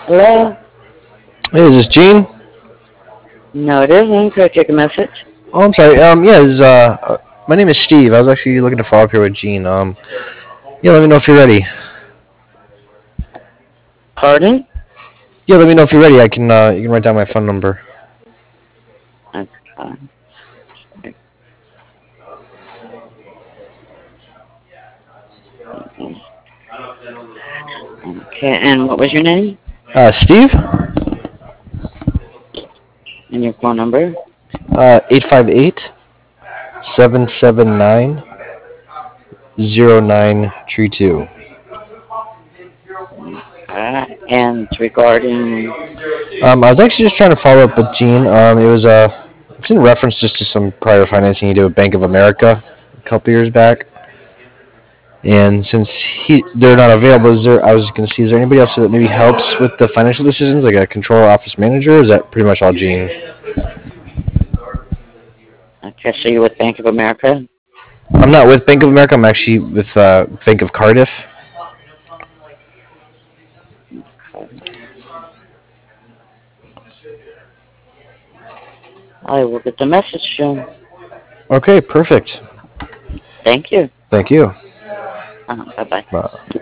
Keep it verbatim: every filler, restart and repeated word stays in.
Hello? Hey, is this Gene? No, it isn't. Could I take a message? Oh, I'm sorry. Um, yeah, is uh, uh, my name is Steve. I was actually looking to follow up here with Gene. Um, yeah, let me know if you're ready. Pardon? Yeah, let me know if you're ready. I can uh, you can write down my phone number. Okay. Okay, and what was your name? Uh, Steve. And your phone number? Uh, eight five eight seven seven nine zero nine three two. Uh, and it's regarding... Um, I was actually just trying to follow up with Gene. Um, it was uh, it's in reference just to some prior financing he did with Bank of America a couple years back. And since he they're not available, is there? I was going to see, is there anybody else that maybe helps with the financial decisions, like a controller, office manager? Or is that pretty much all Gene? Okay, so you're with Bank of America? I'm not with Bank of America. I'm actually with uh, Bank of Cardiff. I will get the message soon. Okay, perfect. Thank you. Thank you. Uh, bye-bye. Bye.